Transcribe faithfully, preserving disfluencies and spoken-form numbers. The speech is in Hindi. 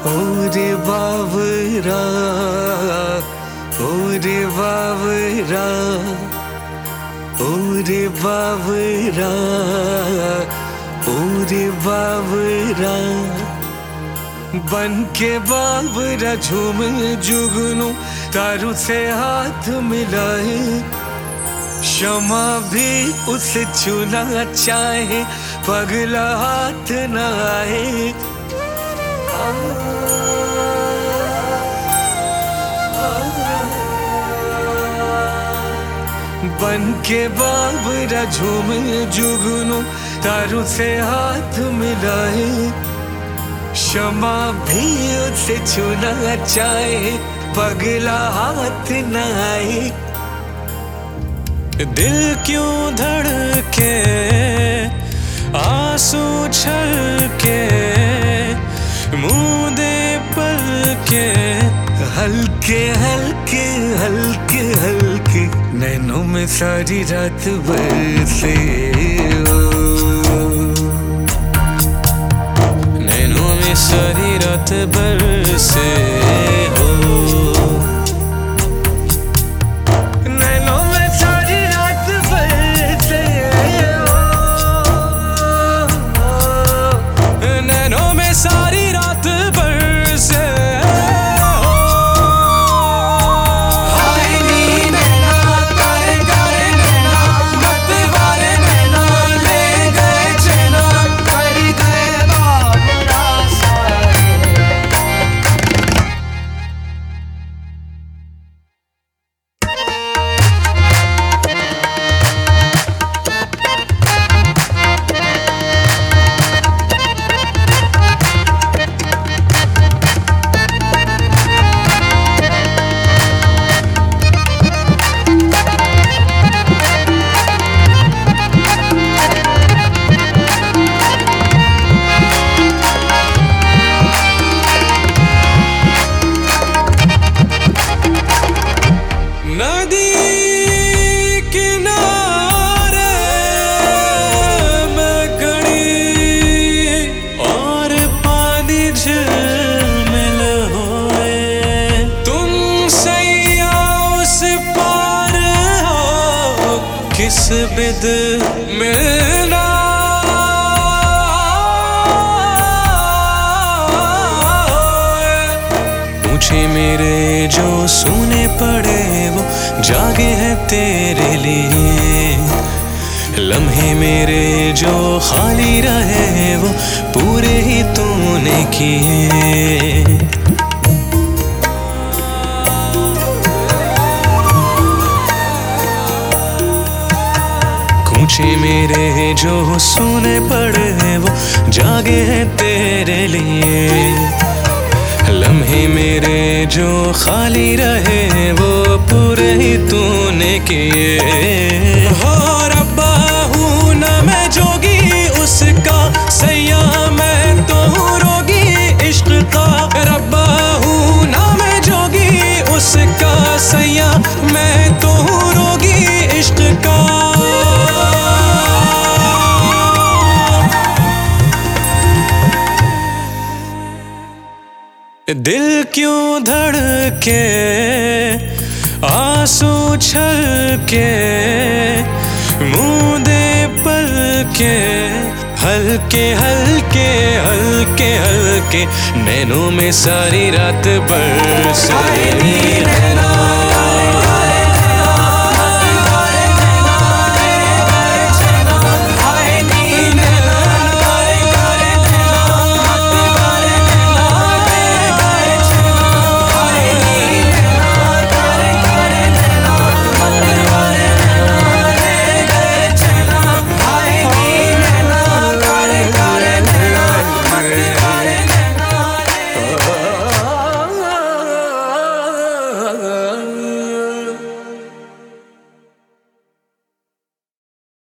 ओरे बावरा ओरे बावरा ओरे बावरा ओरे बावरा बन के बावरा झूम जुगनू तारू से हाथ मिलाए, क्षमा भी उसे छूना चाहे पगला हाथ न आए। बन के बावरा झूम जुगनू तारू से हाथ मिलाए, क्षमा भी उसे छूना चाहे पगला हाथ न आए। दिल क्यों धड़के आंसू छलके, मूंदे पलके हल्के हल्के हल्के हल्के नैनों में सारी रात बरसे हो, नैनों में सारी रात बरसे हो। किस बिद मिलना पूछे मेरे जो सोने पड़े वो जागे हैं तेरे लिए, लम्हे मेरे जो खाली रहे वो पूरे ही तूने किए। पूछे मेरे जो सोने पड़े वो जागे हैं तेरे लिए, लम्हे मेरे जो खाली रहे वो पूरे ही तूने किए। हो रब्बा हूँ ना मैं जोगी उसका, सैया मैं तो हूँ रोगी इश्क का। रब्बा हूँ ना मैं जोगी उसका, सैया मैं तो हूँ रोगी इश्क का। दिल क्यों धड़के आंसू छलके, मूंदे पलके हल्के हल्के हल्के हल्के नैनों में सारी रात बरसे।